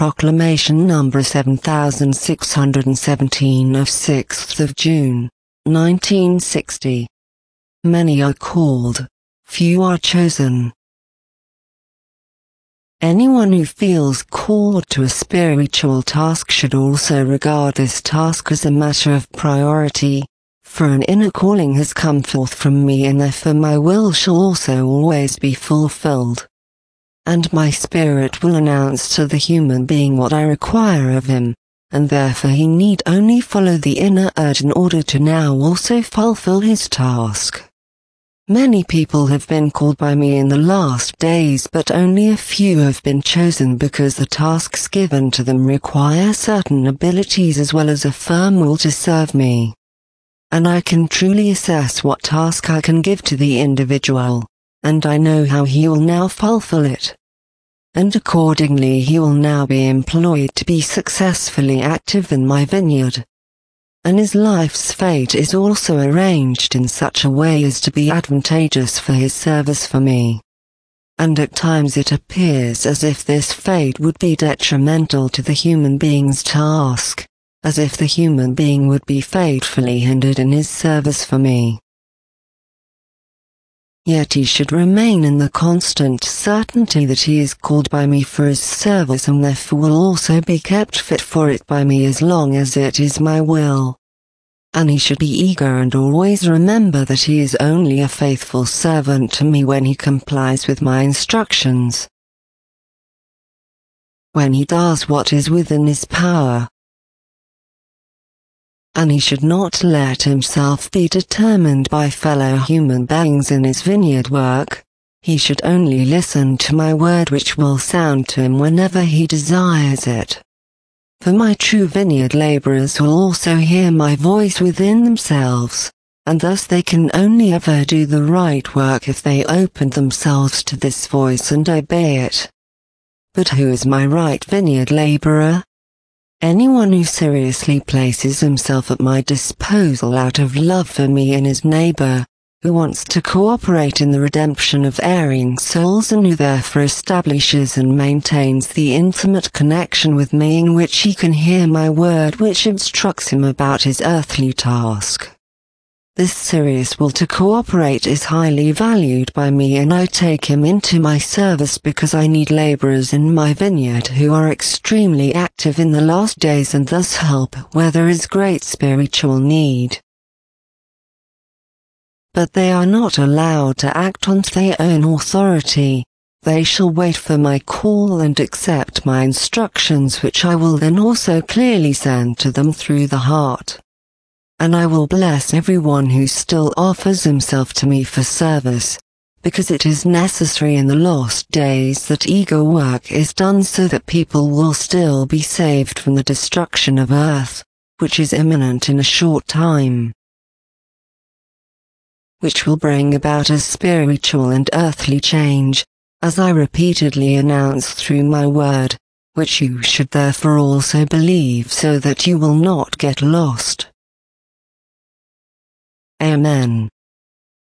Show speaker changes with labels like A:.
A: Proclamation number 7617 of 6th of June, 1960. Many are called, few are chosen. Anyone who feels called to a spiritual task should also regard this task as a matter of priority, for an inner calling has come forth from me, and therefore my will shall also always be fulfilled. And my spirit will announce to the human being what I require of him, and therefore he need only follow the inner urge in order to now also fulfill his task. Many people have been called by me in the last days, but only a few have been chosen because the tasks given to them require certain abilities as well as a firm will to serve me. And I can truly assess what task I can give to the individual, and I know how he will now fulfill it. And accordingly he will now be employed to be successfully active in my vineyard. And his life's fate is also arranged in such a way as to be advantageous for his service for me. And at times it appears as if this fate would be detrimental to the human being's task, as if the human being would be fatefully hindered in his service for me. Yet he should remain in the constant certainty that he is called by me for his service, and therefore will also be kept fit for it by me as long as it is my will. And he should be eager and always remember that he is only a faithful servant to me when he complies with my instructions, when he does what is within his power. And he should not let himself be determined by fellow human beings in his vineyard work. He should only listen to my word, which will sound to him whenever he desires it. For my true vineyard laborers will also hear my voice within themselves, and thus they can only ever do the right work if they open themselves to this voice and obey it. But who is my right vineyard laborer? Anyone who seriously places himself at my disposal out of love for me and his neighbor, who wants to cooperate in the redemption of erring souls, and who therefore establishes and maintains the intimate connection with me in which he can hear my word which instructs him about his earthly task. This serious will to cooperate is highly valued by me, and I take him into my service because I need laborers in my vineyard who are extremely active in the last days and thus help where there is great spiritual need. But they are not allowed to act on their own authority. They shall wait for my call and accept my instructions, which I will then also clearly send to them through the heart. And I will bless everyone who still offers himself to me for service, because it is necessary in the last days that eager work is done so that people will still be saved from the destruction of earth, which is imminent in a short time, which will bring about a spiritual and earthly change, as I repeatedly announce through my word, which you should therefore also believe so that you will not get lost. Amen.